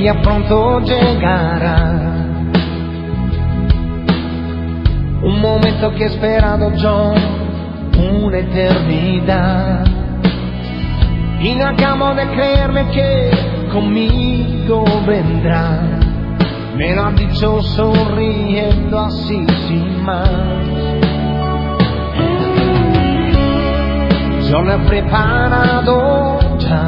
ella pronto llegará. Un momento que he esperado yo una eternidad, y no acabo de creerme que conmigo vendrá. Me lo ha dicho sonriendo así sin más. Yo lo he preparado ya,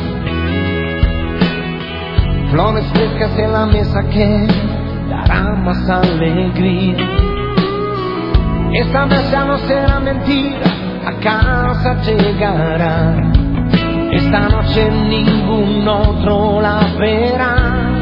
flores frescas en la mesa que darán más alegría. Esta vez ya no será mentira, a casa llegará. Esta noche ningún otro la verá.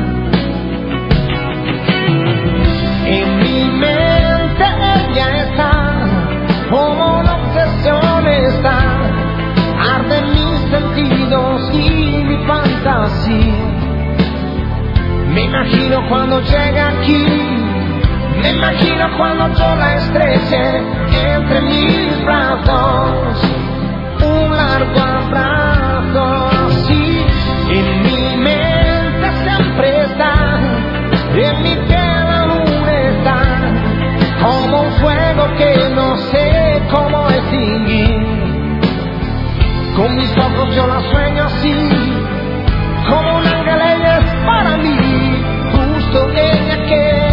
En mi mente ella está, como una obsesión está. Arden mis sentidos y mi fantasía. Me imagino cuando llega aquí, me imagino cuando yo la estreche entre mis brazos, un largo abrazo así. En mi mente siempre está, en mi piel aún está, como un fuego que no sé cómo extinguir. Con mis ojos yo la sueño así, como un ángel ella es para mí, justo ella que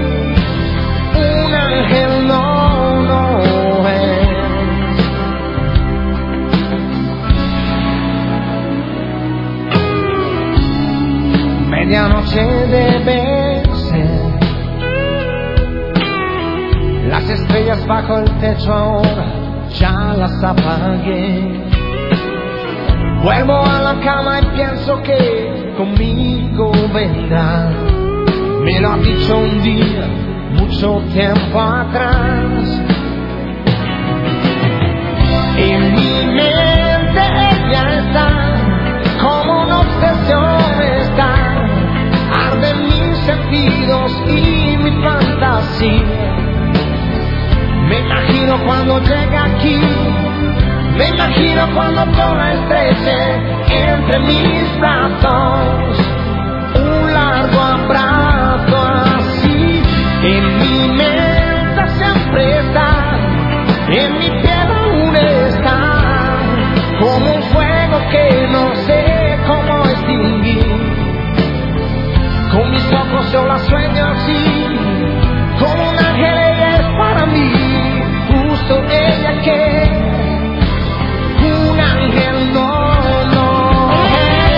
un ángel no es. Medianoche debe ser, las estrellas bajo el techo ahora ya las apagué. Vuelvo a la cama y pienso que conmigo vendrá. Me lo ha dicho un día, mucho tiempo atrás. En mi mente ella está, como una obsesión está. Arden mis sentidos y mi fantasía. Me imagino cuando llega aquí, me imagino cuando yo la estreche entre mis brazos, un largo abrazo así. En mi mente siempre está, en mi piel aún está, como un fuego que no sé cómo extinguir. Con mis ojos yo la sueño así, como un ángel ella es para mí, justo ella que un ángel no es.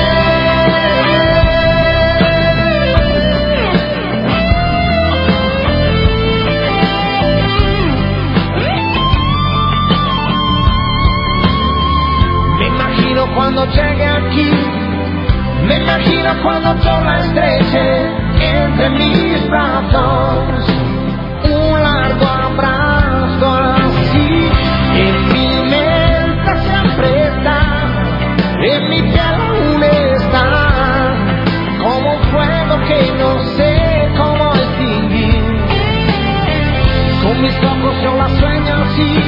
Me imagino cuando llegue aquí, me imagino cuando yo la estreche entre mis brazos, un largo abrazo así. En mi mente siempre está, en mi piel aún está, como un fuego que no sé cómo extinguir. Con mis ojos yo la sueño así,